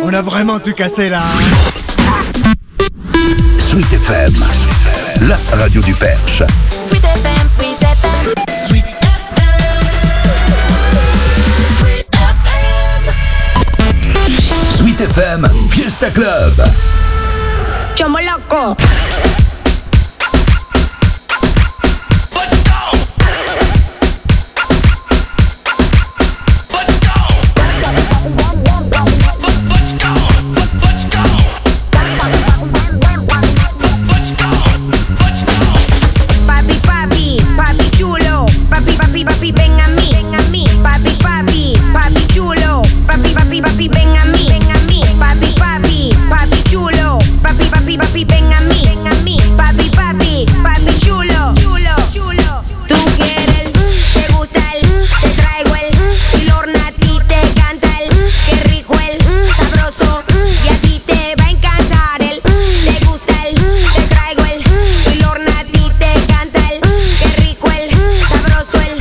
On a vraiment tout cassé là. Sweet FM, la radio du Perche. Sweet FM, Sweet FM. Sweet FM. Sweet FM, Fiesta Club. Chomo loco. Papi, ven a mí, papi, papi, papi chulo, papi, papi, papi, ven a mí, papi, papi, papi chulo, papi, papi, papi, ven a mí, papi, papi, papi chulo, chulo, chulo. Tú quieres, te gusta el, te traigo el, y Lorna a ti te canta el, qué rico el, sabroso, y a ti te va a encantar el, te gusta el, te traigo el, y Lorna a ti te canta el, qué rico el, sabroso el.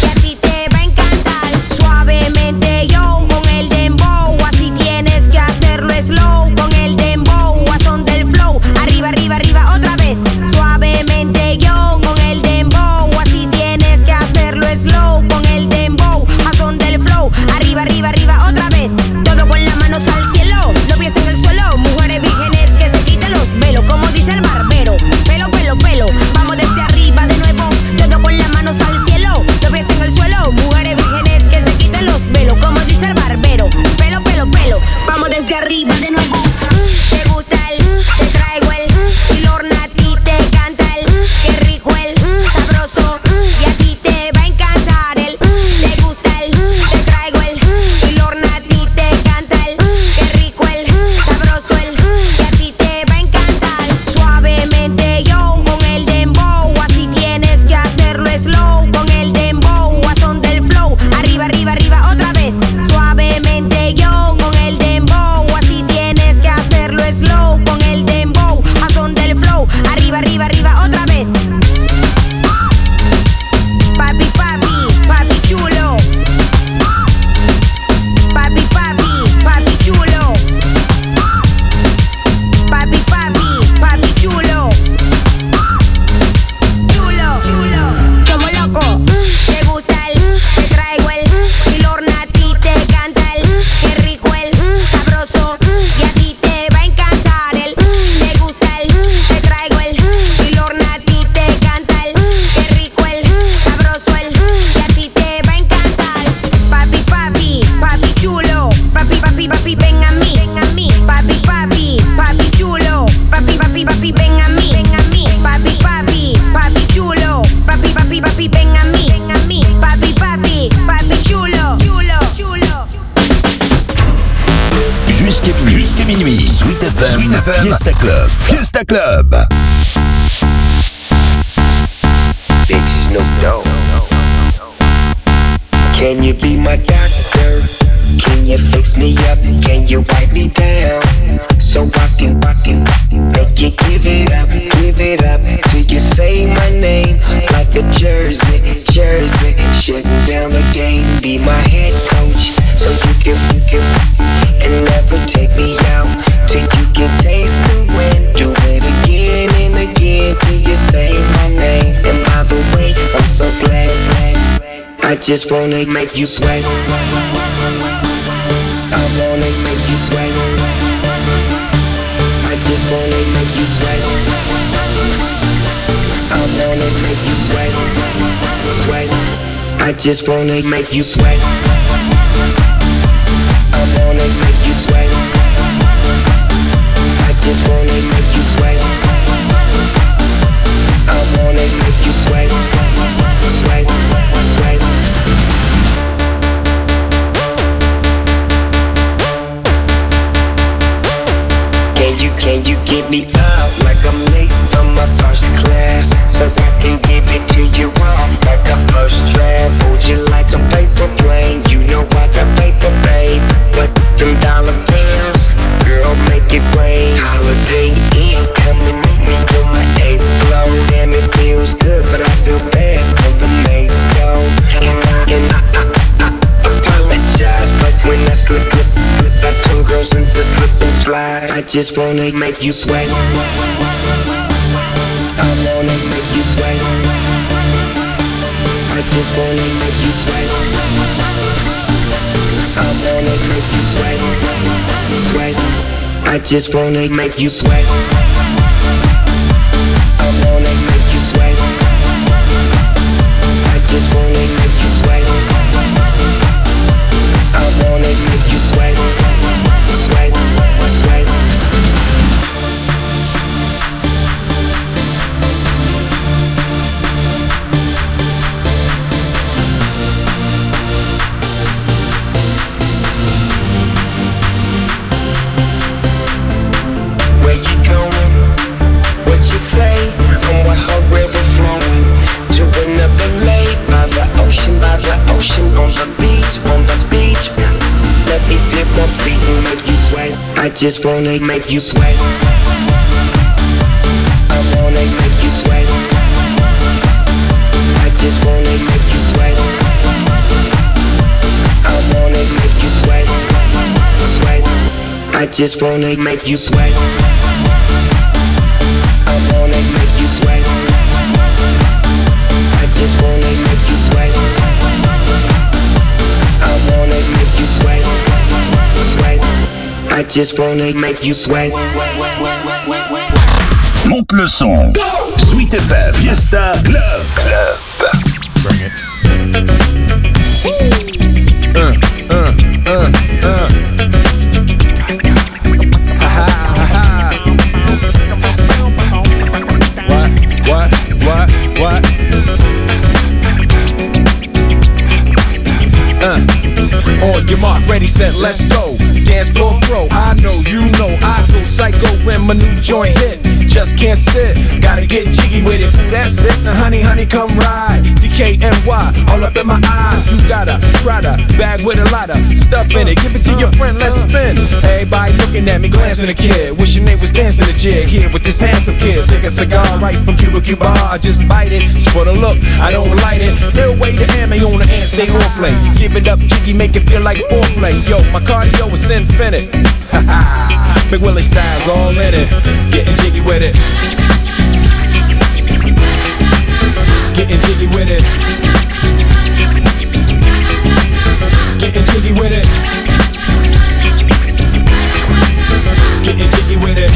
Slow con el dembow, a son del flow, arriba, arriba, arriba, otra vez, suavemente yo con el dembow, así tienes que hacerlo slow con el dembow, a son del flow, arriba, arriba, arriba, otra vez, todo con las manos al cielo, los pies en el suelo, mujeres vírgenes que se quiten los velos, como dice el barbero, pelo, pelo, pelo, vamos desde arriba de nuevo, todo con las manos al cielo, los pies en el suelo, mujeres vírgenes que se quiten los velos, como dice el barbero, pelo, pelo, pelo, vamos desde arriba de nuevo. Te gusta el, te traigo el, y Lorna a ti te canta el, qué rico el, sabroso, y a ti te va a encantar el, te gusta el, te traigo el, y Lorna a ti te canta el, qué rico el, sabroso el, y a ti te va a encantar, suavemente yo con el dembow, así tienes que hacerlo slow con el dembow, a son del flow, arriba, arriba, arriba, otra vez, suavemente yo con el dembow, así tienes que hacerlo slow con el dembow, a son del flow, arriba, arriba, arriba, otra vez. Papi, papi, papi chulo. Papi, papi, papi chulo. Papi, papi, papi chulo. Chulo, chulo, como loco. Te gusta el, te traigo el, y Lorna a ti te canta el, qué rico el, sabroso, y a ti te va a encantar el, te gusta el, te traigo el, y Lorna a ti te canta el, qué rico el, sabroso el, y a ti te va a encantar. Papi, papi, papi chulo, papi, papi, papi, ven a mí, papi, papi, papi chulo, papi, papi, papi, ven a mí, papi, papi, papi chulo, papi, papi, papi, ven a mí, papi, papi, papi chulo, chulo, chulo. Jusqu'à minuit, Sweet FM, Fiesta Club, Fiesta Club. Big Snoop Dogg. Can you be my doctor? Can you fix me up? Can you wipe me down? So I can make you give it up till you say my name like a jersey, shutting down the game. Be my head coach, so you can and never take me out till you can taste the win. Do it again and again till you say my name. And by the way, I'm so glad I just wanna make you sweat. I wanna make you sweat. I just wanna make you sweat. I wanna make you sweat. Sweat. I just wanna make you sweat. I wanna make you sweat. I just wanna make you sweat. I wanna make you sweat. Sweat, sweat. Can you get me up like I'm late from my first class, so I can give it to you off like a first draft? Hold you like a paper plane, you know I got paper, babe. But them dollar bills, girl, make it rain. Holiday Inn, come and meet me on my 8th floor. Damn, it feels good, but I feel bad for the mates though. And I apologize, but when I slip, I turn girls into slide. I just wanna make you sweat. I wanna make you sweat. I just wanna make you sweat. I wanna make you sweat. Sweat. I just wanna make you sweat. I wanna make you sweat. I just wanna make you sweat. I wanna make you sweat. Sweat, sweat. Where you going? What you say? I'm with her river flowing to another lake by the ocean, on the beach, on the beach. Let me dip my feet and make you sweat. I just wanna make you sweat. I wanna make you sweat. I just wanna make you sweat. I wanna make you sweat. Sweat. I just wanna make you sweat. I wanna make you sweat. I just wanna make you sweat. I wanna make you sweat. Sweat. I just wanna make you sweat. Monte le son. Sweet FM, Fiesta Club. Bring it. What? On your mark, ready, set, let's go. Dance floor pro, I know, you know, I go psycho when my new joint hit. Just can't sit, gotta get jiggy with it. That's it, now honey, come ride. DKNY, all up in my eye. You got a Prada bag with a lot of stuff in it. Give it to your friend, let's spin. Everybody looking at me, glancing a kid. Wishing they was dancing a jig here with this handsome kid. Sick a cigar right from Cuba Cuba. I just bite it, it's for the look, I don't light it. Ill way to ammo on the hand, stay on play. Give it up, jiggy, make it feel like foreplay. Yo, my cardio is infinite. Big Willie style's all in it. Getting jiggy with it. Getting jiggy with it. Getting jiggy with it. Getting jiggy with it.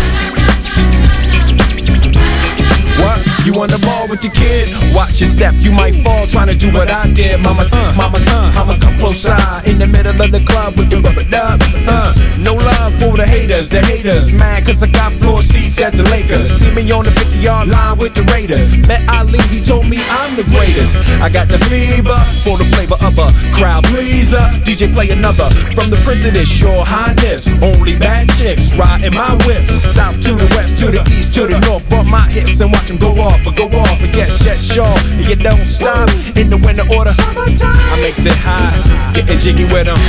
What? You on the ball with your kid? Watch your step, you might fall trying to do what I did. Mama, I'ma come close side in the middle of the club with the rubber dub. No love for the haters mad cause I got floor seats at the Lakers. See me on the 50-yard line with the Raiders. Met Ali, he told me I'm the greatest. I got the fever for the flavor of a crowd pleaser. DJ play another from the Prince of this Your Highness. Only bad chicks riding my whip. South to the west, to the east, to the north. Bump my hips and watch them go off. And yes, sure, you don't stop in the winter order. I makes it high, getting jiggy with them.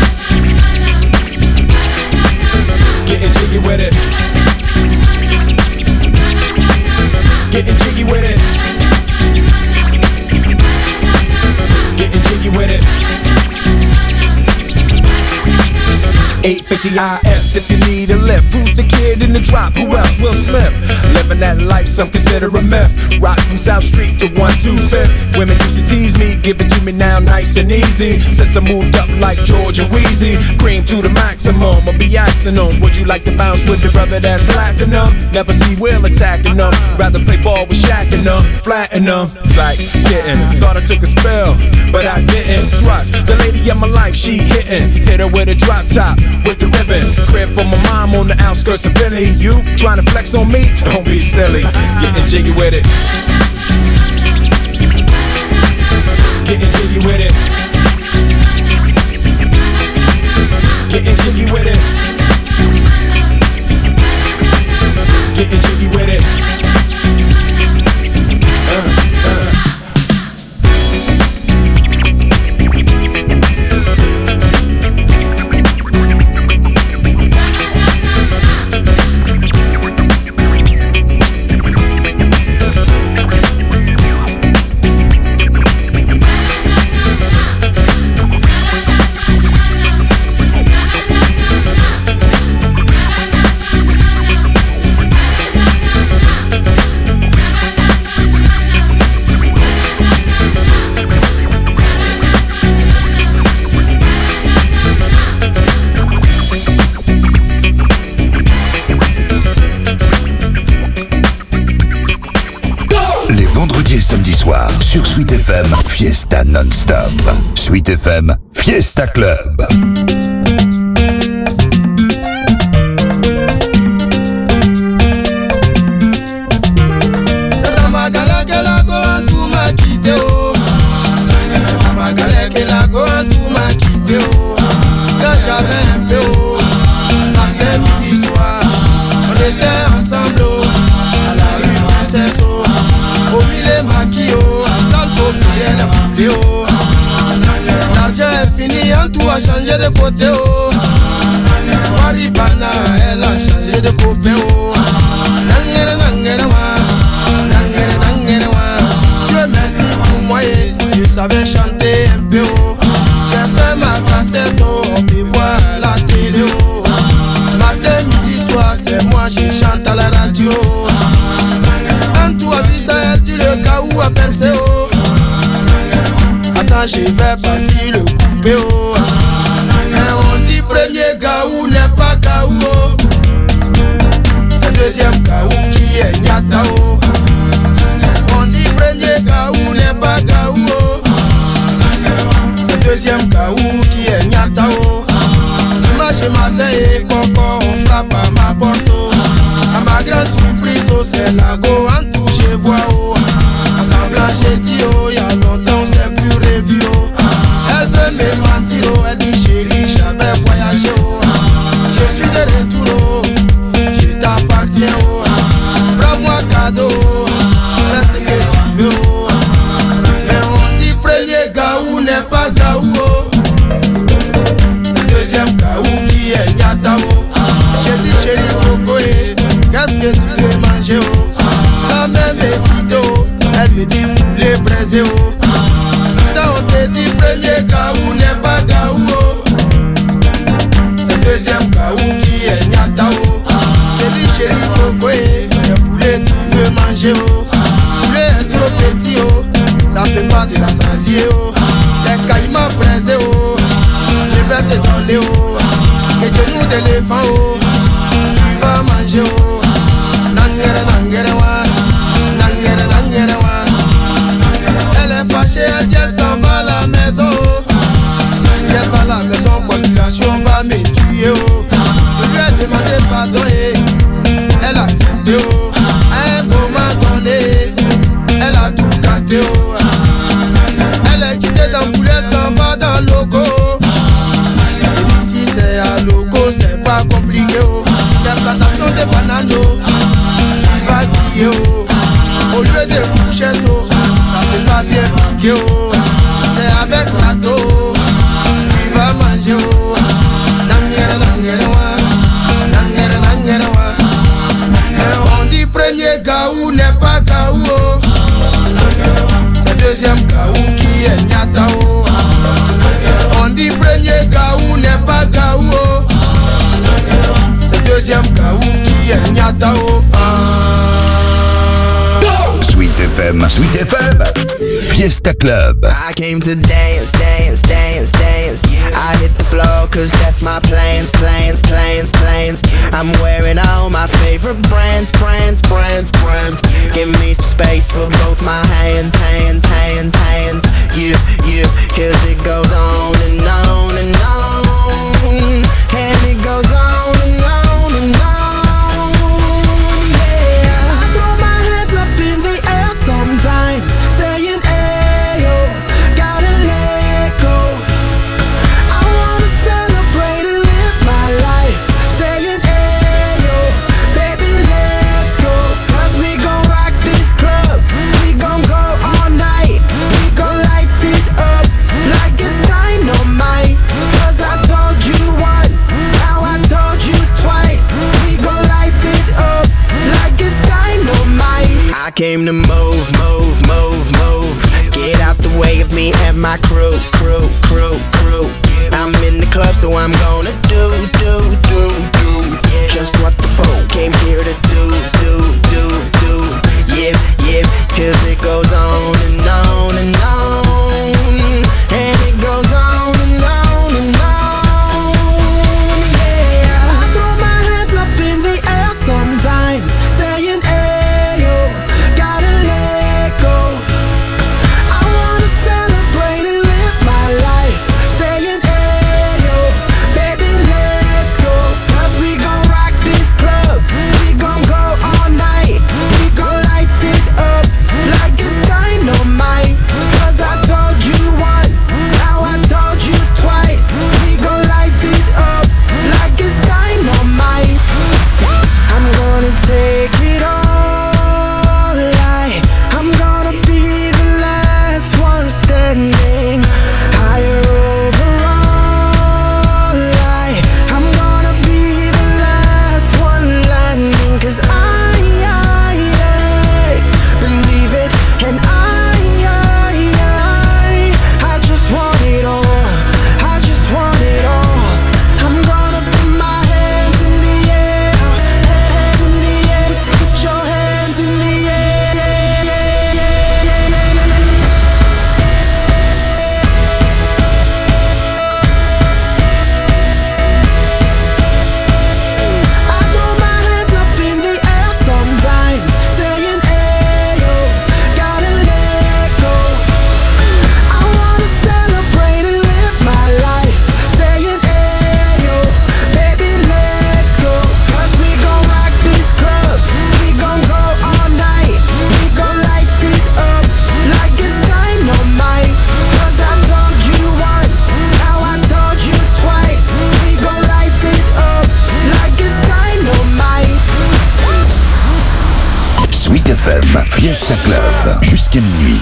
Getting jiggy with it. Getting jiggy with it. Getting jiggy with it. 850 IS if you need a lift. Who's the kid in the drop? Who else? Will Smith. Living that life, some consider a myth. Rock from South Street to 125th. Women used to tease me, give it to me now nice and easy. Since I moved up like George and Wheezy, cream to the maximum, I'll be asking them. Would you like to bounce with the brother that's platinum? Never see Will attacking them. Rather play ball with Shaq and them, flatten them. Like getting, thought I took a spell, but I didn't. Trust the lady of my life, she hitting. Hit her with a drop top, with the ribbon. Crib for my mom on the outskirts of Philly. You trying to flex on me? Don't be silly. Getting jiggy with it. Getting jiggy with it. Getting jiggy with it. Getting jiggy with it. soir, sur Sweet FM, Fiesta non-stop. Sweet FM, Fiesta Club. Tout a changé de côté, oh. Maribana, elle a changé de copain, oh. Nangere, nangere, wa. Nangere, nangere, wa. Dieu merci pour moi, je savais chanter un peu, oh. J'ai fait ma cassette, oh. On me voit à la télé, oh. Matin, midi, soir, c'est moi, je chante à la radio. Quand tu as vu ça, elle dit le cas où a percé, oh. Attends, je vais partir le couper, oh. On dit premier Gaou n'est pas Gaou, oh. C'est deuxième Gaou qui est Nyata, oh. On dit premier Gaou n'est pas Gaou, oh. C'est deuxième Gaou qui est Nyata, oh. Dimanche matin et coco, on frappe à ma porte, oh. À ma grande surprise, oh, c'est la go en tout, je vois, oh. Ensemble, j'ai dit, oh, y'a longtemps, c'est plus revu, oh. Elle veut me mentir, oh, elle dit chérie, j'avais voyagé, oh. Je suis de retour, oh. Je t'appartiens, oh. Prends-moi cadeau, oh. Fais ce que tu veux, oh. Mais on dit premier Gaou n'est pas Gaou, oh. C'est deuxième Gaou qui est Nyata, oh. J'ai dit chérie, coco, qu'est-ce que tu veux manger, oh. Ça même hésite, oh. Elle me dit poulet braisé, oh. Putain, on te dit premier Gaou n'est pas Gaou, oh. C'est deuxième Gaou qui est Nyata, oh. J'ai dit chérie coco, c'est poulet tu veux manger, oh. Poulet est trop petit, oh. Ça peut pas te rassasier, oh. C'est caïman braisé, oh. Je vais te donner, oh. Les genoux d'éléphant, oh. Tu vas manger, oh. Nangere, nangere, wa. Nangere, nangere, wa. Elle est fâchée, elle dit elle s'en va à la maison, oh. Si elle va à la maison, population va me tuer, oh. Je lui ai demandé pardon et elle a accepté, oh. À un moment donné, elle a tout gâté, oh. Elle est quittée dans le poulet, elle s'en va dans le loco. Et ici c'est à loco, c'est pas compliqué, oh. C'est plantation de bananes, oh. Tu vas crier, oh. Au lieu de fourchette, oh. Ça fait pas bien piquer, oh. C'est avec plateau, oh. Tu vas manger, oh. Nangere, nangere, wa. Nangere, nangere, wa. On dit premier Gaou n'est pas Gaou, oh. C'est deuxième Gaou qui est Nyata, oh. On dit premier Gaou n'est pas Gaou, oh. C'est deuxième Gaou qui est Nyata, oh. Sweet FM, Fiesta Club. I came to dance, dance, dance, dance. I hit the floor cause that's my plans, plans, plans, plans. I'm wearing all my favorite brands, brands, brands, brands. Give me some space for both my hands, hands, hands, hands. Yeah, yeah, cause it goes on and on and on. And it goes on and on and on. Sometimes. came to move, move, move, move. Get out the way of me and my crew, crew, crew, crew. I'm in the club, so I'm gonna do just what the folk came here to do. Yeah, yeah, cause it goes on and on and on. And it goes on and on and on. Yeah, I throw my hands up in the air sometimes, saying, hey, yo, gotta let go. Fiesta Club, jusqu'à minuit.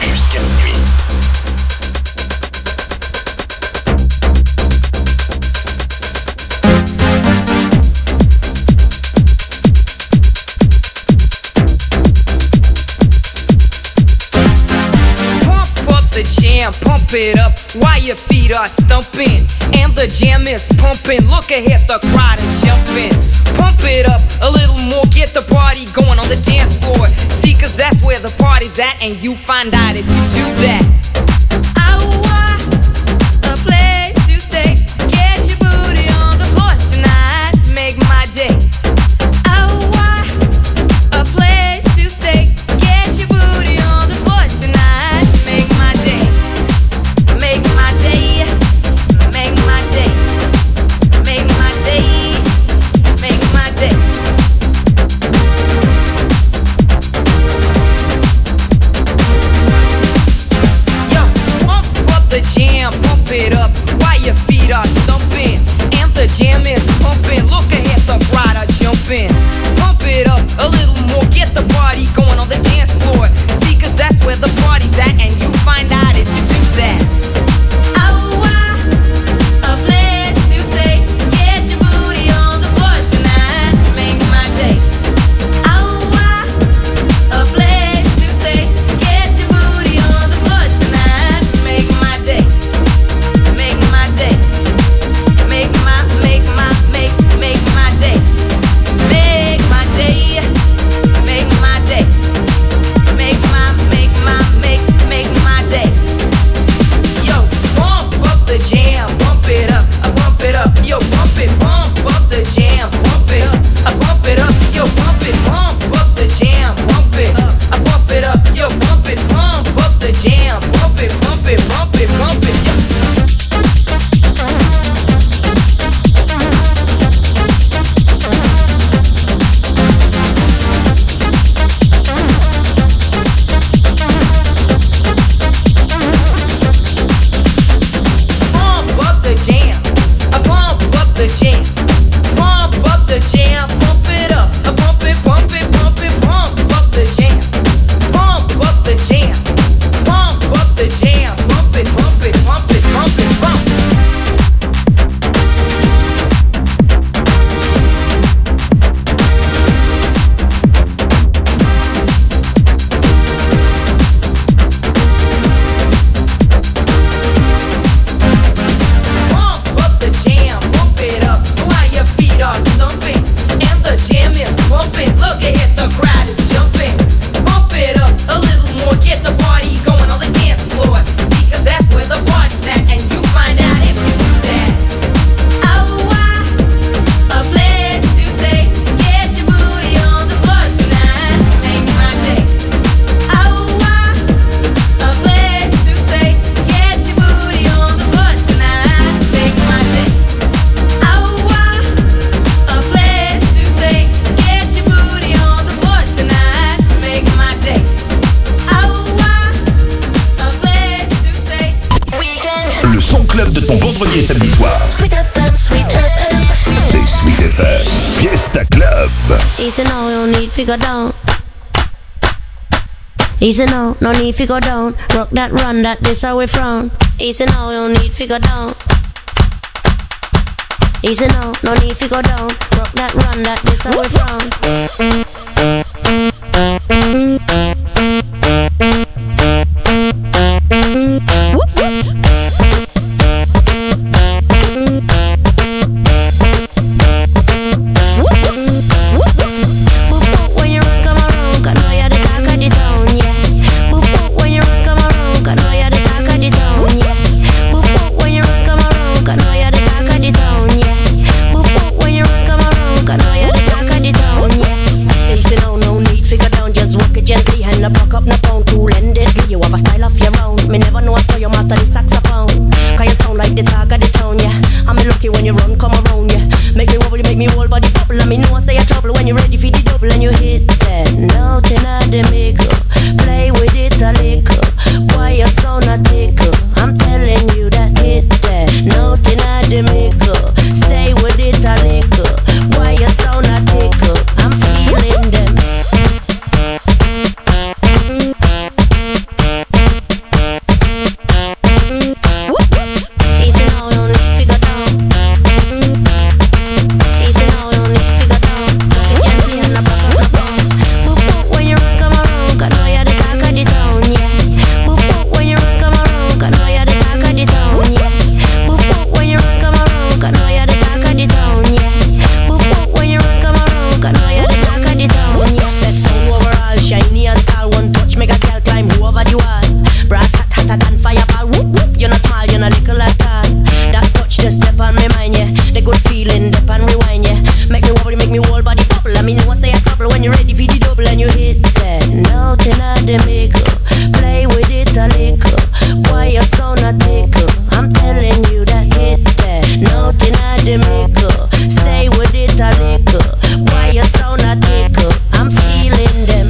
Pump it up while your feet are stumping and the jam is pumping. Look ahead, the crowd is jumping. Pump it up a little more, get the party going on the dance floor. See, cause that's where the party's at, and you find out if you do that. I want a place to stay. Get your booty on the floor tonight, make my day. I want a place to stay. Get your booty on the floor tonight, make my day. Make my day, make my day, make my day, make my day. Yo, pump up the jam, pump it up while your feet are stumping and the jam is pumping. Look ahead, the crowd are jumping. Pump it up a little more, get the party going on the dance floor. See, cause that's where the party's at, and you find out if you do that. vendredi et samedi soir. C'est Sweet FM. Fiesta Club. Easy now, no need to go down. Easy now, no need to go down. Rock that, run that, this how we frown. Easy now, no need to go down. Easy now, no need to go down. Rock that, run that, this how we frown. me know say a couple when you're ready for the double and you hit that. Nothing at the maker. Play with it a little. Why you sound a tickle? I'm telling you that hit that. Nothing at the maker. Stay with it a little. Why you sound a tickle? I'm feeling them.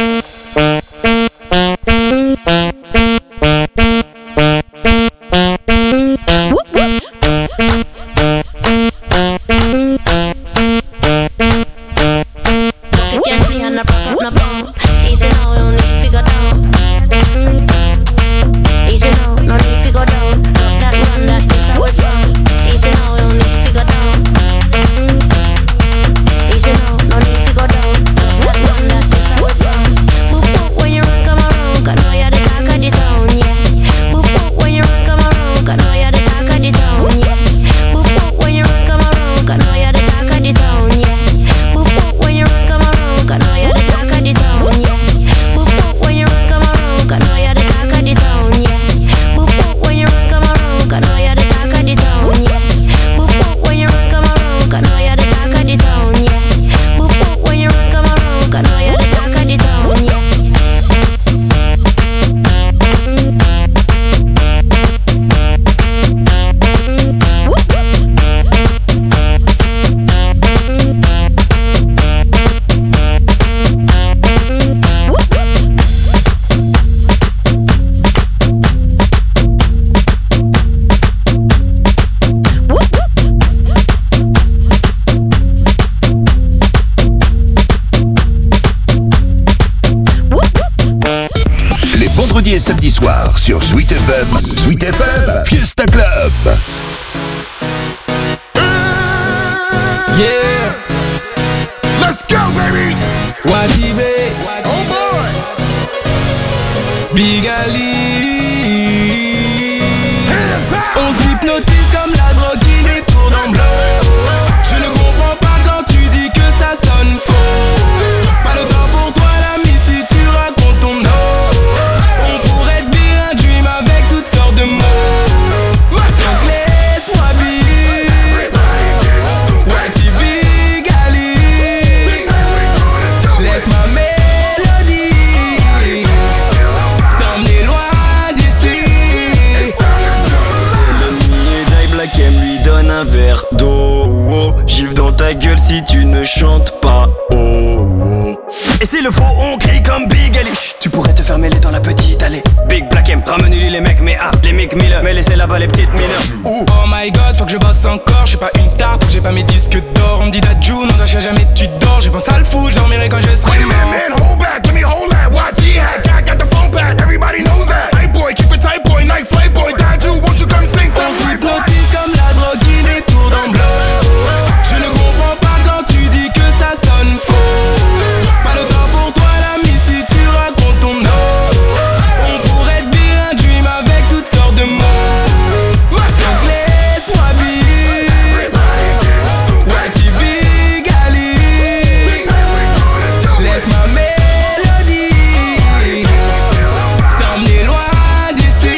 Et samedi soir sur Sweet FM. Sweet FM, Fiesta Club. Yeah, let's go, baby. Watibé, oh boy. Big Ali. On s'hypnotise comme la drogue qui détourne en bloc. Je ne comprends pas quand tu dis que ça sonne faux. Pas le temps pour toi, l'ami, si tu racontes ton nom. De mots. Donc laisse-moi vivre. Wati Big Ali. Laisse ma mélodie t'emmener loin d'ici. L'ami et Die Black M lui donne un verre d'eau. Gifle dans ta gueule si tu ne chantes pas. Et s'il le faut, on crie comme Big Ali. Tu pourrais te faire mêler dans la petite allée. Big Black M, ramène-lui les mecs, mais les mecs Miller. Mais laissez là-bas les petites mineures. Oh my god, faut que je bosse encore. Je suis pas une star, tant que j'ai pas mes disques d'or. On me dit Dadju, non, t'as jamais tu dors. J'ai pensé à le fou, je dormirai quand je serai mort. Man, hold back, let me hold that. YT hack, I got the phone back. Everybody knows that. Hey boy, keep it tight, boy, night flight, boy. Dadju, won't you come sing some? On s'hypnotise comme la drogue qui détourne en bloc. Je ne comprends pas quand tu dis que ça sonne faux. Pas le temps pour toi, l'ami, si tu racontes ton nom. On pourrait te dire un dream avec toutes sortes de mots. Donc laisse-moi vivre. Wati Big Ali. Laisse ma mélodie t'emmener loin d'ici.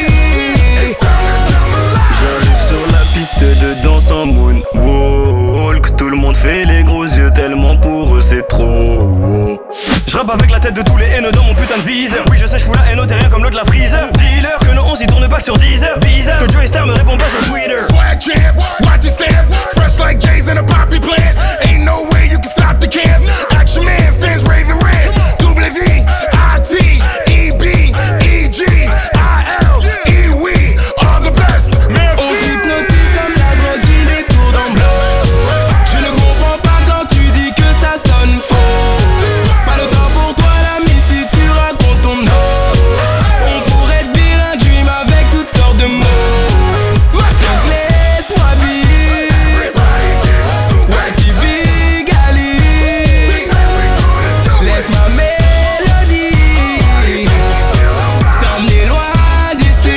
J'arrive sur la piste de danse en moonwalk. Tout le monde fait les gros yeux tellement pour eux c'est trop. Je rappe avec la tête de tous les haineux dans mon putain de viseur. Oui je sais je fous la haine au terrien comme l'autre la freezer. Dealer que nos 11 y tourne pas que sur 10 heures. Bizarre que Joey Star me répond pas sur Twitter. Swag champ, watch it stamp. Fresh like J's in a poppy plant. Ain't no way you can stop the camp. Action man, fans raving red. W-I-T, E-B, E-G, I-L, E-We are the best. Merci. On s'hypnotise comme la drogue qui détourne en bloc. Je ne comprends pas quand tu dis que ça sonne faux. Pas le temps pour toi, l'ami, si tu racontes ton nom. On pourrait te dire un dream avec toutes sortes de mots. Donc laisse-moi vivre. Wati Big Ali. Laisse ma mélodie t'emmener loin d'ici.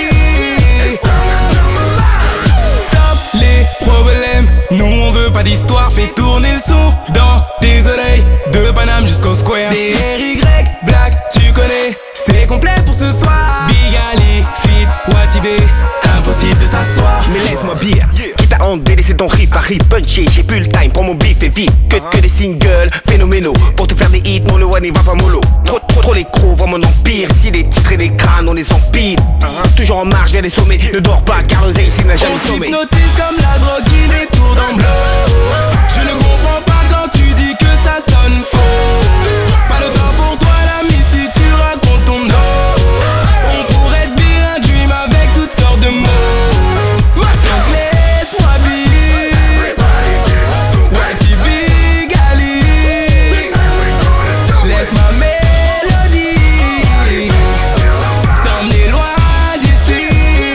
Stop les problèmes, nous on veut pas d'histoire. Fais tourner le son dans tes oreilles. De Paname jusqu'au Square. D-R-Y, Black, tu connais. C'est complet pour ce soir. Big Ali, Fit, Wati B. Impossible de s'asseoir. Mais laisse-moi bien, quitte à en délaisser ton riff, Harry punchy. J'ai plus le time pour mon beef et vite que des singles phénoménaux. méno. Pour te faire des hits, non le one il va pas mollo. Trop les crocs, vraiment empire. Si les titres et les crânes, on les empile. Toujours en marche vers les sommets. Ne dors pas car le ici n'a jamais sommé. On s'hypnotise comme la drogue qui les tourne en bleu. Je ne comprends pas quand tu dis que ça sonne faux. Pas le temps pour toi l'ami si tu racontes ton dos. On pourrait te be un dream avec toutes sortes de mots. Donc laisse-moi be Whitey Big Ali. Laisse ma mélodie t'emmener loin d'ici.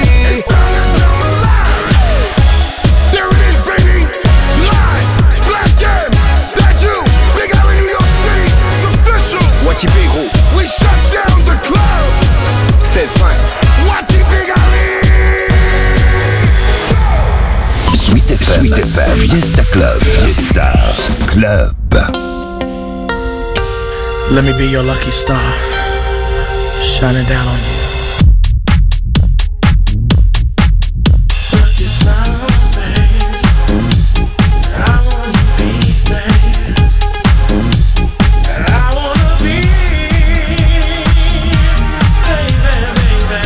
There it is, baby. Live, Black Game, that you, Big Ali, New York City. It's official. What you big gros? We shut down the club. C'est fin. What you Big Ali? Sweet FM, Fiesta Club. Fiesta Club. Let me be your lucky star, shining down on you. Lucky star, babe. I wanna be, babe. I wanna be, baby.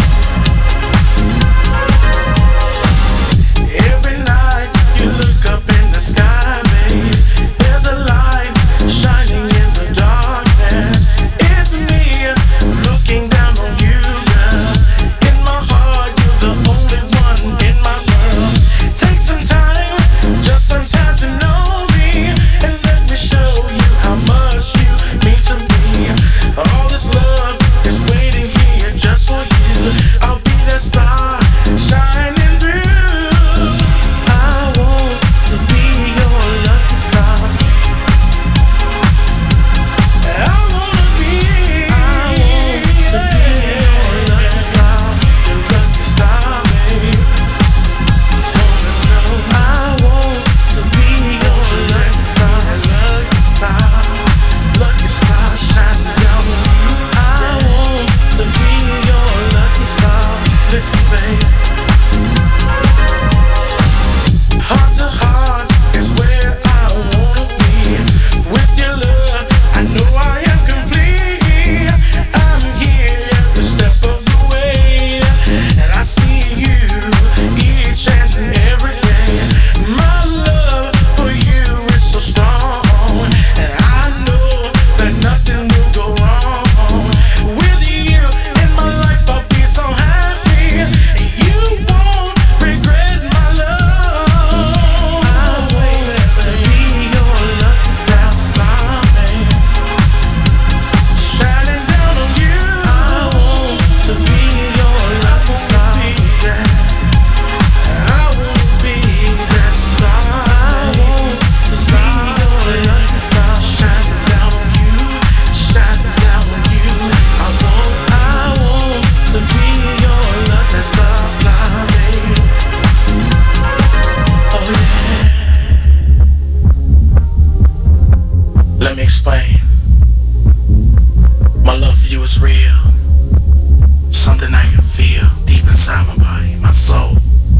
Every night you look up in the sky, babe. There's a light shining in the darkness. It's me looking down on you, girl. In my heart, you're the only one in my world. Take some time, just some time to know me, and let me show you how much you mean to me. All this love is waiting here just for you. I'll be that star shining through. I want to be your lucky star. I wanna be your lucky star, babe. I want to be your lucky star, lucky star shining down on you. I want to be your lucky star. Listen, babe. Heart to heart is where I wanna be. With your love, I know I am complete. I'm here every step of the way, and I see you each and every day. My love for you is so strong, and I know that nothing will go wrong. With you in my life, I'll be so happy. You won't regret my love. I want to be your lucky star, babe. Shining down on you. I want to be your lucky star. I want to be that star. I want to be your lucky star. Shining down on you. Shining down on you. I want to be your lucky star, babe. Oh yeah. Let me explain. My love for you is real. Something I can feel deep inside my body, my soul.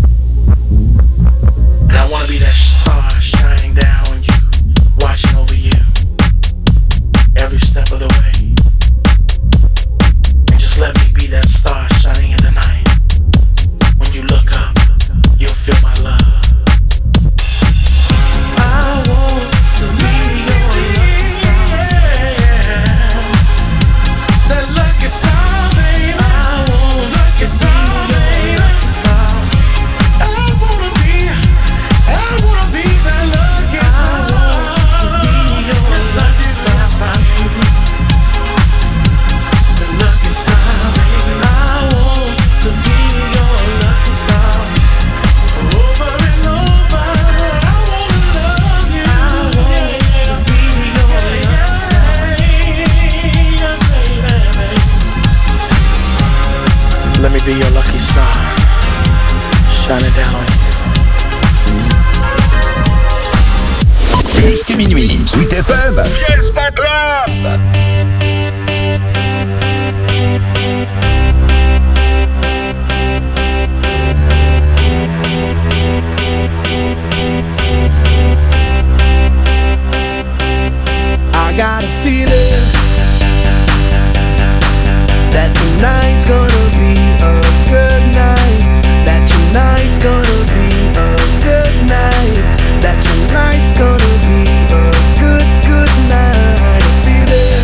And I wanna be that star shining down on you, watching over you every step of the way. And just let me be that star shining in the night. When you look up, you'll feel my love. I want to be your lucky star. That lucky star, baby. I want to be your lucky star. I wanna be that lucky star. I want to be your lucky star. The lucky star, baby. I want to be your lucky star. Over and over, I wanna love you. I want to be your lucky star. Let me be your lucky star, shining down on you. Jusqu'à minuit, Sweet FM. Fiesta Club. got a feeling that tonight's gonna be a good night. That tonight's gonna be a good night. That tonight's gonna be a good, good night. A feeling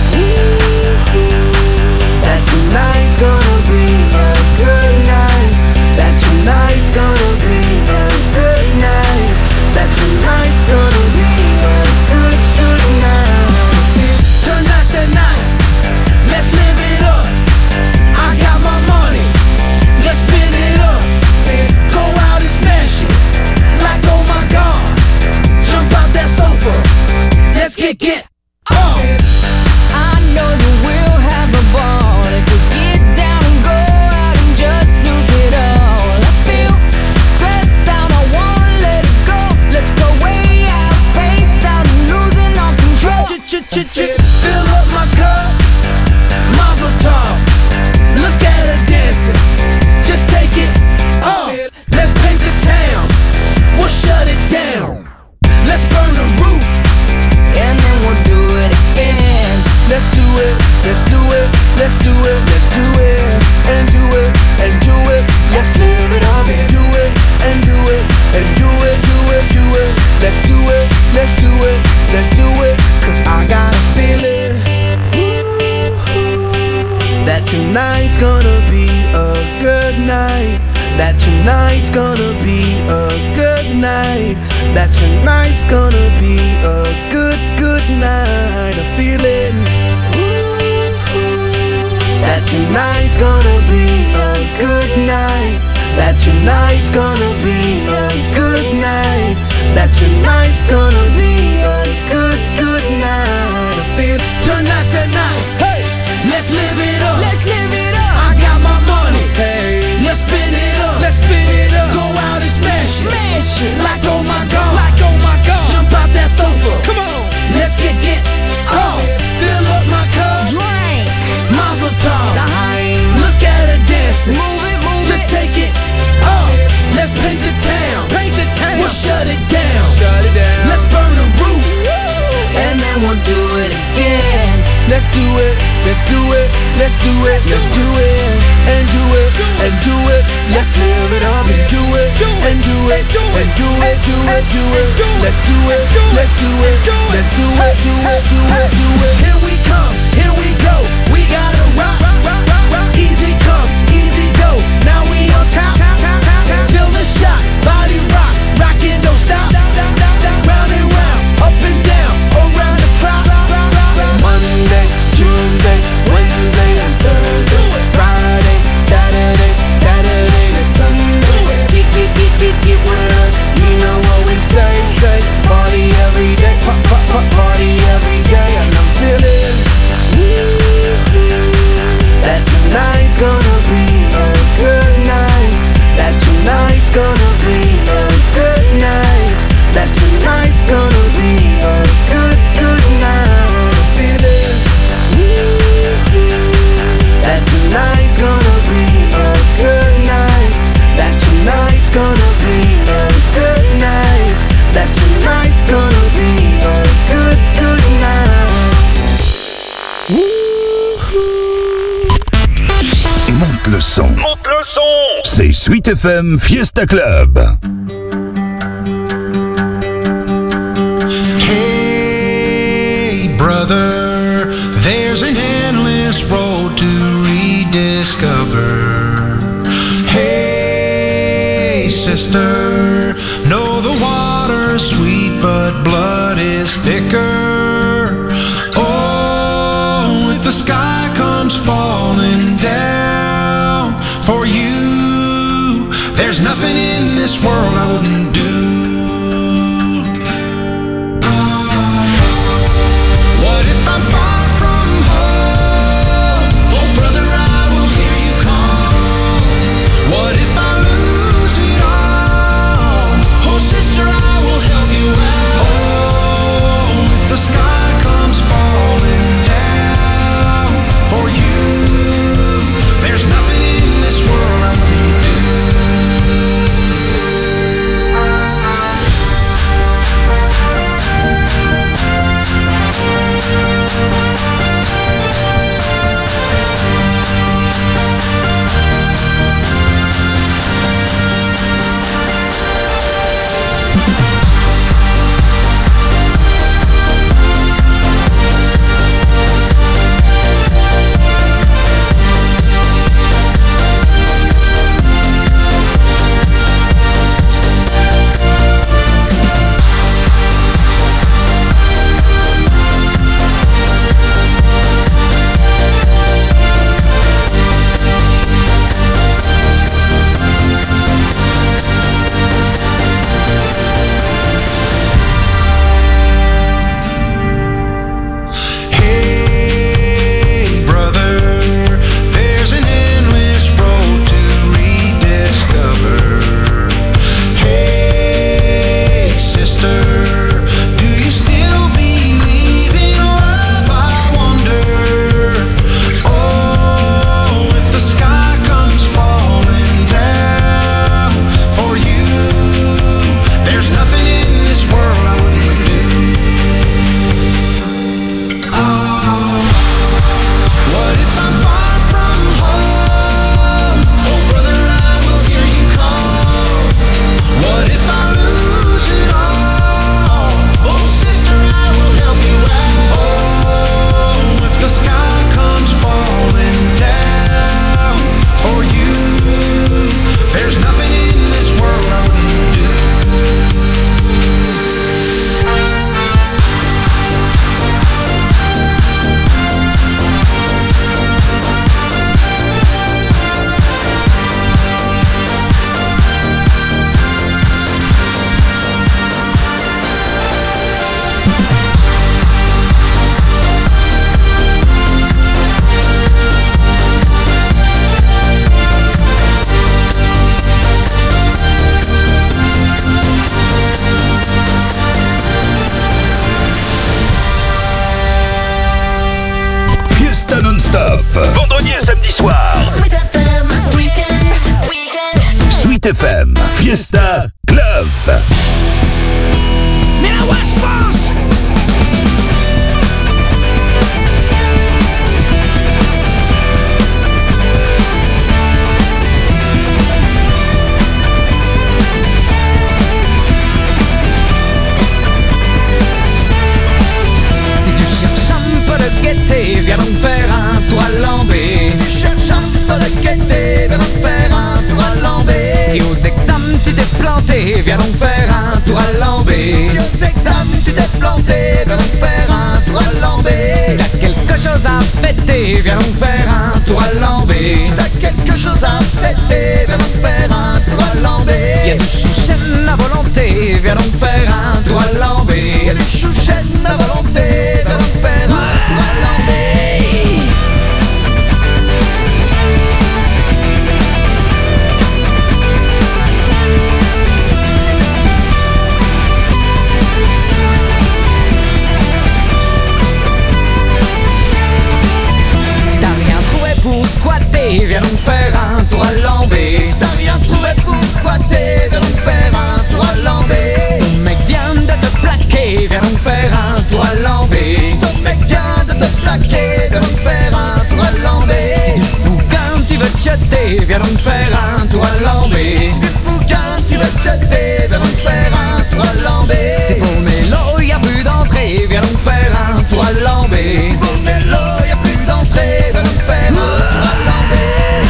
that tonight's gonna be a good night. That tonight's gonna be a good night. That tonight's gonna be a good, good night. Tonight's the night. Let's live it up. I got my money. Let's spin it up. Go out and smash it. Like oh my God. Jump out that sofa. Let's kick it. I know that we'll have a ball if we get down and go out and just lose it all. I feel stressed out, I wanna let it go. Let's go way out, spaced out, and losing all control. Fill up my cup, Mazel tov. Look at her dancing, just take it off. Let's paint the town, we'll shut it down. Let's burn the roof, and then we'll do it again. Let's do it, let's do it, let's do it, let's do it, and do it, and do it. Let's live it up and do it, and do it, and do it, do it, do it. Let's do it, let's do it, let's do it. Cause I got a feeling that tonight's gonna be a good night. That tonight's gonna be a good night. That tonight's gonna be a good, good night. A feeling that tonight's gonna be a good night. That tonight's gonna be a good night. That tonight's gonna be a good, good night. I feel tonight's the night. Hey, let's live it up. Let's live it up. I got my money. Hey, let's spin it up. Let's spin it up. Go out and smash it. Smash it. Like oh my God. Like oh my God. Jump out that sofa. Come on. Let's get on. Fill up my cup. Drink. Mazel tov. Daheim. Look at her dancing. Move it, move Just it. take it off. Let's paint the town. Paint the town. We'll shut it down. Shut it down. Let's burn the roof. And then we'll do it again. Let's do it, let's do it, let's do it, let's do it, and do it, and do it. Let's live it up and do it, and do it, and do it, do it, do it. Let's do it, let's do it, let's do it, do it, do it, do it. Here we come, here we go. We gotta rock, rock, rock, rock. Easy come, easy go. Now we on top, feel the shot, body rock, rockin', don't stop. Round and round, up and down, around the clock. Monday, Tuesday, Wednesday and Thursday, Friday, Saturday, Saturday to Sunday. Get with us, you know what we say. Party every day, party every day. And I'm feeling that tonight's gonna be a good night. That tonight's gonna be a good night. That tonight's gonna be a good, good night. That tonight's gonna be a good night. That tonight's gonna be a good night. That tonight's gonna be a good, good night. Monte le son. Monte le son. C'est Sweet FM Fiesta Club. Hey brother, there's an endless road to rediscover. Hey sister, know the water's sweet but blood is thicker. Oh, if the sky comes falling down for you, there's nothing in this world I wouldn't do. What if I'm far from home? Oh brother, I will hear you call. What if I lose it all? Oh sister, I will help you out. Oh, if Fiesta non-stop. Vendredi et samedi soir. Sweet FM, weekend. Sweet FM, Fiesta Club. Now West France. Viens donc faire un tour à Lambé. Si tu cherches un peu de gaieté, viens donc faire un tour à Lambé. Si aux examens tu t'es planté, viens donc faire un tour à Lambé. Si aux examens tu t'es planté, viens donc faire un tour à Lambé. Si t'as quelque chose à fêter, viens donc faire un tour à Lambé. Si t'as quelque chose à fêter, viens donc faire un tour à Lambé. Y'a du chouchen à volonté, viens donc faire un tour à Lambé. Y'a du chouchen à volonté, viens donc faire un tour à Lambé. Squatter, viens donc faire un tour à Lambé. Si t'as rien trouvé pour squatter, viens donc faire un tour à Lambé. Si ton mec vient de te plaquer, viens donc faire un tour à Lambé. Si ton mec vient de te plaquer, viens donc faire un tour à Lambé. Si du bouquin tu veux te jeter, viens donc faire un tour à Lambé. Si du bouquin tu veux te jeter, viens donc faire un tour à Lambé. Si pour Mélo y'a plus d'entrée, viens donc faire un tour à Lambé. Si pour Mélo y'a plus d'entrée, viens donc faire un tour à Lambé.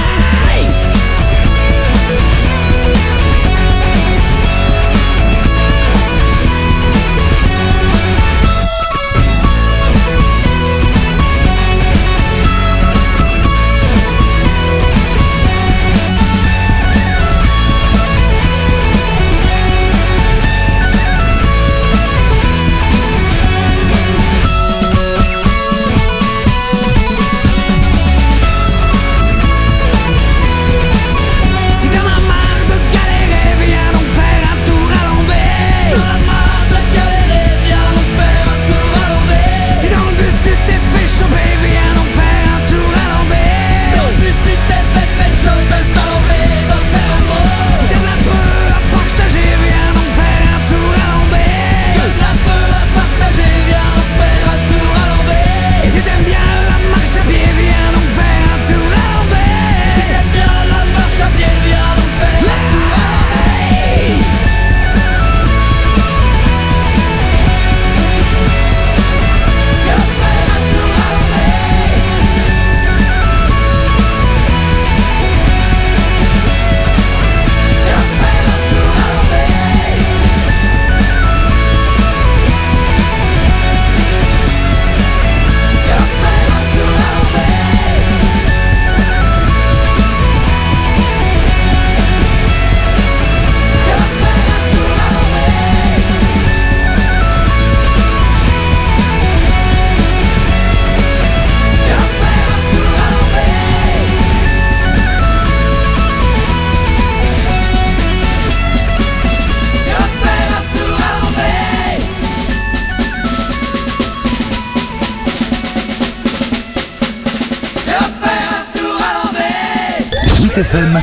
FM,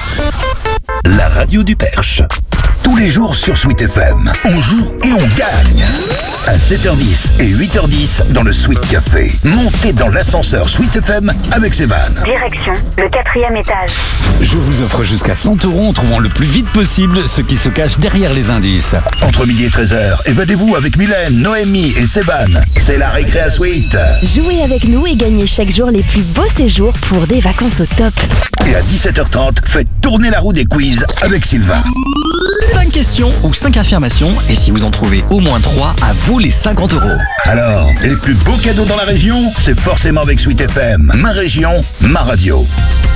la radio du Perche. Tous les jours sur Sweet FM, on joue et on gagne. À 7h10 et 8h10 dans le Sweet Café. Montez dans l'ascenseur Sweet FM avec Séban. Direction le 4e étage. Je vous offre jusqu'à 100 € en trouvant le plus vite possible ce qui se cache derrière les indices. Entre midi et 13h, évadez-vous avec Mylène, Noémie et Séban. C'est la récré à Sweet. Jouez avec nous et gagnez chaque jour les plus beaux séjours pour des vacances au top. Et à 17h30, faites tourner la roue des quiz avec Sylvain. 5 questions ou 5 affirmations, et si vous en trouvez au moins 3, à vous les 50 €. Alors, les plus beaux cadeaux dans la région, c'est forcément avec Sweet FM. Ma région, ma radio.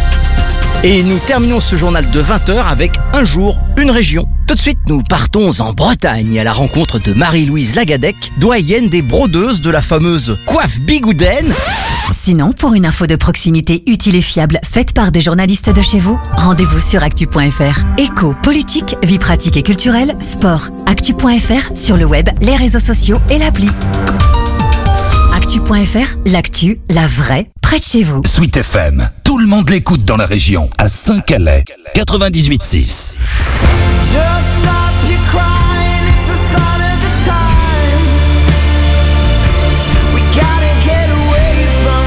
Et nous terminons ce journal de 20h avec un jour, une région. Tout de suite, nous partons en Bretagne à la rencontre de Marie-Louise Lagadec, doyenne des brodeuses de la fameuse coiffe Bigouden. Sinon, pour une info de proximité utile et fiable faite par des journalistes de chez vous, rendez-vous sur actu.fr. Éco, politique, vie pratique et culturelle, sport. Actu.fr, sur le web, les réseaux sociaux et l'appli. Actu.fr, l'actu, la vraie, près de chez vous. Sweet FM, tout le monde l'écoute dans la région. À Saint-Calais, 98.6. Just stop your crying, it's a sign of the times. We gotta get away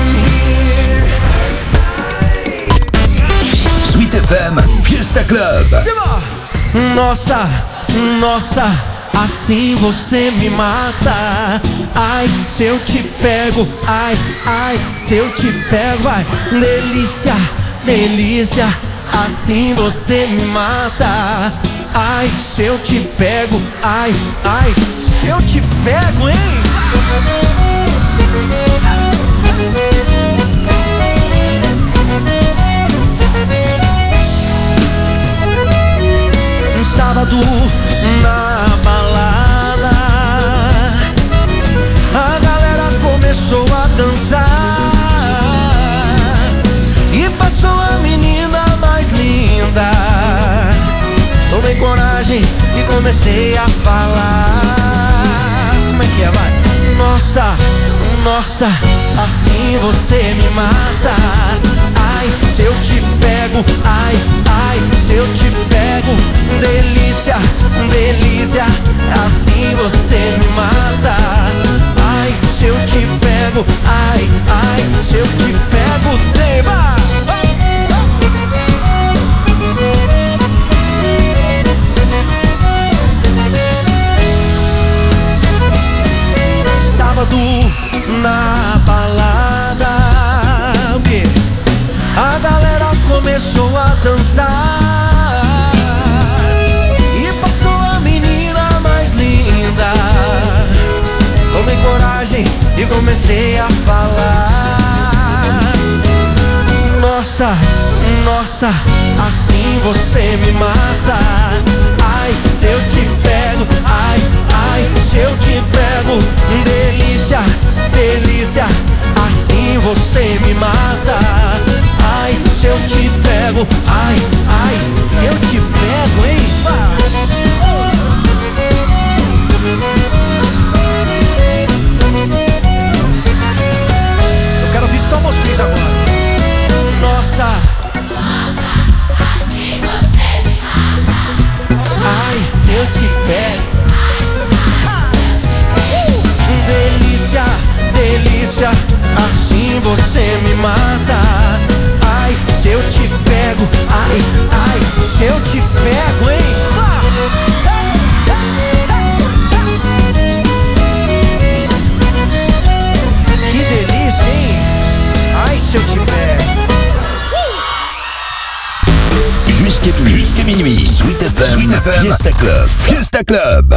from here. Sweet FM, Fiesta Club. Nossa, nossa, assim você me mata. Ai, se eu te pego, ai, ai, se eu te pego, ai, delícia, delícia, assim você me mata. Ai, se eu te pego, ai, ai, se eu te pego, hein? Sábado na balada, a galera começou a dançar e passou a menina mais linda. Tomei coragem e comecei a falar. Como é que é, vai? Nossa, nossa, assim você me mata. Ai, se eu te pego, ai, ai, se eu te pego, delícia, delícia, assim você me mata. Ai, se eu te pego, ai, ai, se eu te pego, tema. Sábado na balada, a galera começou a dançar e passou a menina mais linda. Tomei coragem e comecei a falar. Nossa, nossa, assim você me mata. Ai, se eu te pego, ai, ai, se eu te pego, delícia, delícia, assim você me mata. Ai, se eu te pego, ai, ai, se eu te pego, hein? Eu quero ouvir só vocês agora. Nossa, assim você me mata. Ai, se eu te pego, delícia, delícia, assim você me mata. Ai, se eu te pego, ai, ai, se eu te pego, hein? Que delícia, hein? Ai, se eu te pego. Jusqu'à minuit, Sweet FM, Fiesta Club. Fiesta Club.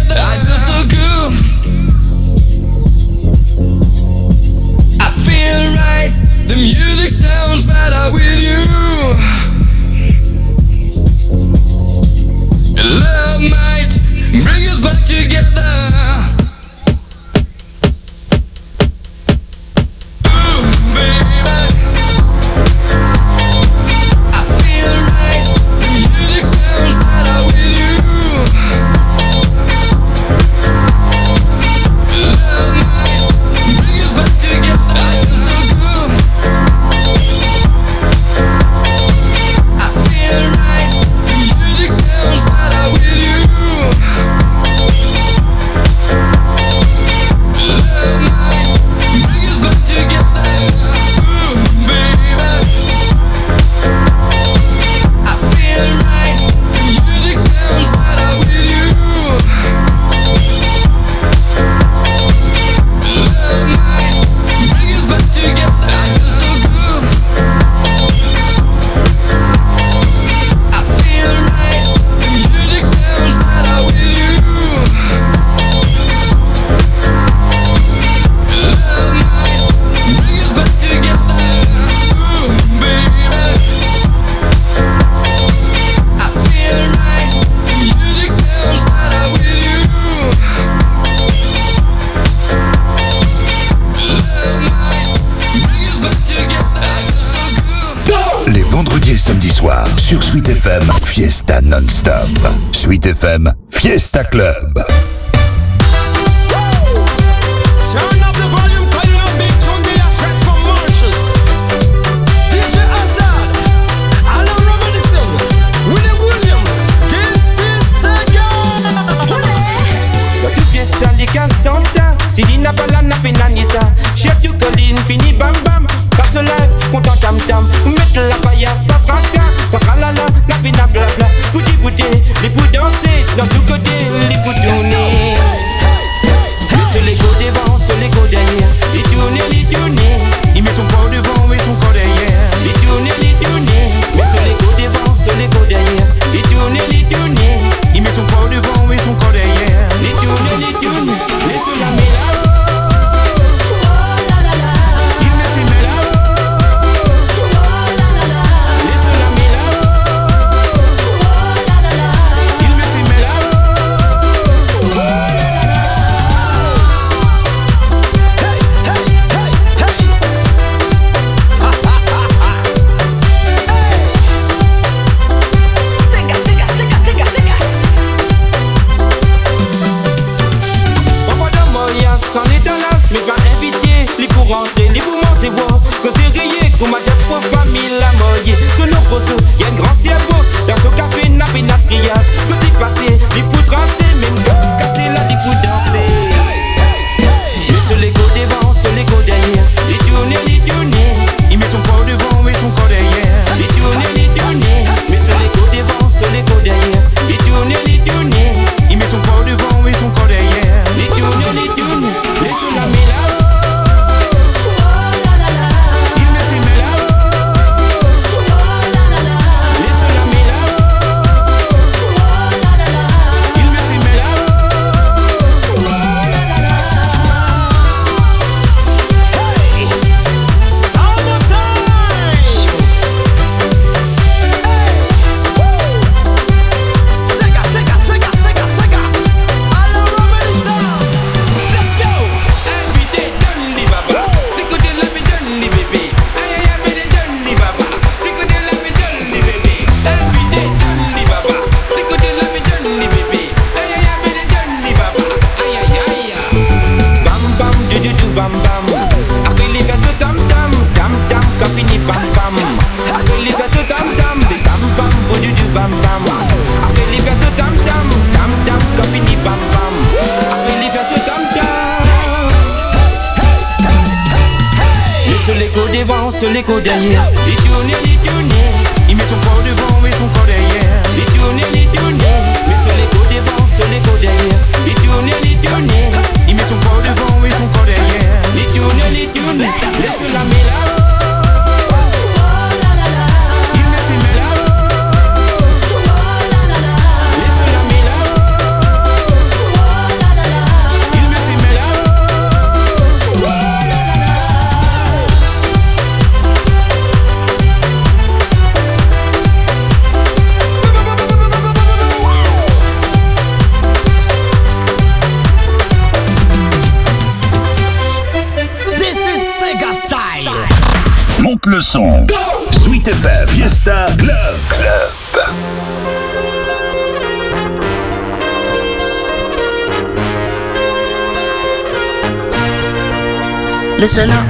together. I feel so good. I feel right. The music sounds better with you. Love might bring us back together. Sur Sweet FM, Fiesta non-stop. Sweet FM, Fiesta Club. Turn up the volume, calling out big tune, they are straight from Mauritius. DJ Azad, Alan Robinson, Willie William, Casey Sagan. Y'a plus fiesta, les 15 d'Anta. Silina Balana, Penanissa. Chef du Colline, fini bam bam. Ça se lève, content tam tam. Mettre la paillasse, ça fracas. Ça tralala, la pina blabla. Bouti bouti, les bouts danser. Dans tout côté, les bouts tourner. Sur les go devant, sur les go derrière. Les tourner. Il met son corps devant et son corps derrière. Les tourner. Mais sur les go devant, sur les go derrière. Les tourner. Il met son corps devant et son corps derrière. Les tourner. Les sur la méla. Rentrer, les mouvements c'est bon. Que c'est rayé, qu'on m'a déjà pour famille la moyenne. Sur nos poteaux, y'a un grand cerveau. Dans son café, n'a pas de trias. Que t'es passé, les poutres tracées. Même gosse cassé, là, des coups danser. Mais sur les go devant, sur les go derrière. Les tourner. Il met son corps devant et son corps derrière. Les tourner. Mais sur les go devant, sur les go derrière. Les tourner. Il met son corps devant et son corps derrière. Les tourner. Les sur la méla. Sur les go derrière. Les tourner. Il met son corps devant et son corps derrière. Les tourner. Mais sur les go devant, sur les go derrière. Les tourner. Il met son corps devant et son corps derrière. Les tourner. Laisse la méla. le son. Sweet FM, Fiesta Club. Listen up.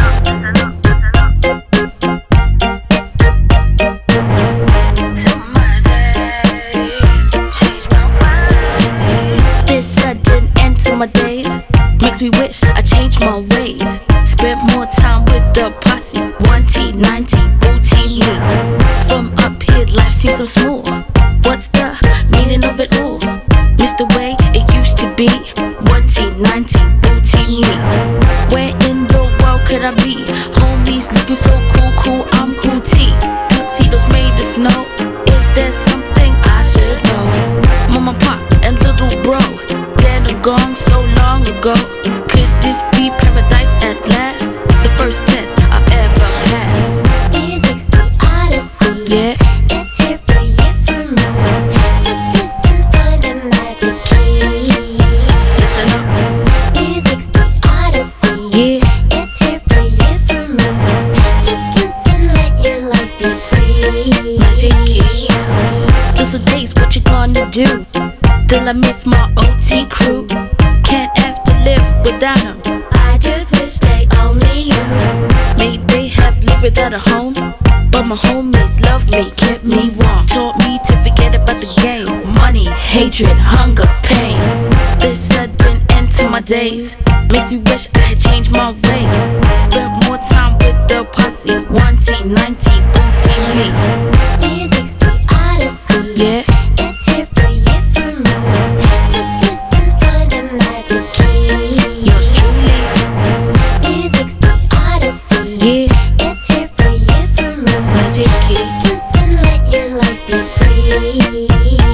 This sudden end to my days makes me wish I changed my ways. Spent more time with the posse, 1T, 90, booty me. From up here, life seems so small. What's the meaning of it all? Miss the way it used to be, 1T, 90, booty me. Where in the world could I be? Homies looking so cool, I'm cool T. Tuxedos made of snow. Is there something I should know? Mama, pop, and little bro, dead and gone so long ago. Could this be paradise at last? The first test I've ever passed. Music's the odyssey. Yeah. It's here for you, for me. Just listen for the magic key. Listen up. Music's the odyssey. Yeah. It's here for you, for me. Just listen, let your life be free. Magic key. Those are days, what you gonna do? Till I miss my OT crew. Can't have to live without them. I just wish they only knew. May they have lived without a home, but my homies loved me, kept me warm. Taught me to forget about the game. Money, hatred, hunger, pain. This sudden end to my days makes me wish I had changed my ways. Spent more time with the posse, 1T, 90, booty me. Music's the odyssey. Yeah. It's here for you, for me. Just listen for the magic key. Yours truly. Music's the odyssey. Yeah. It's here for you, for me. Magic key. Just listen, let your life be free.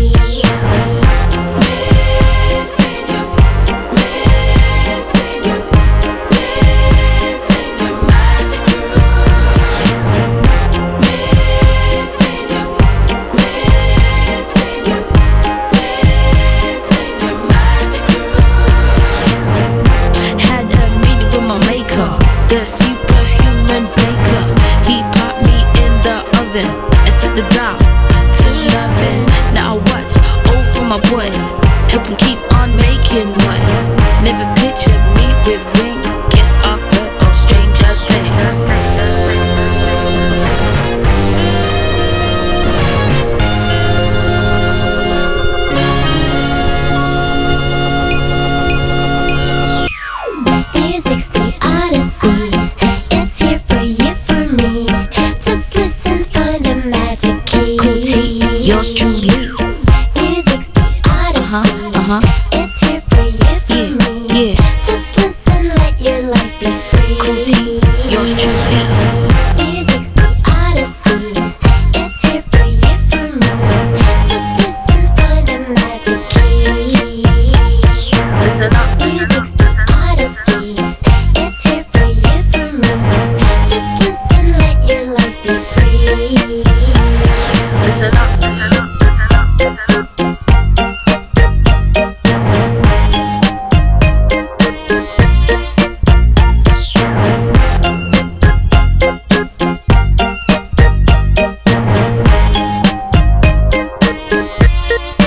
Had a meeting with my maker, the superhuman baker. He popped me in the oven and set the dial to loving. Now I watch over my boys, help 'em keep on making noise. Never pictured me with rings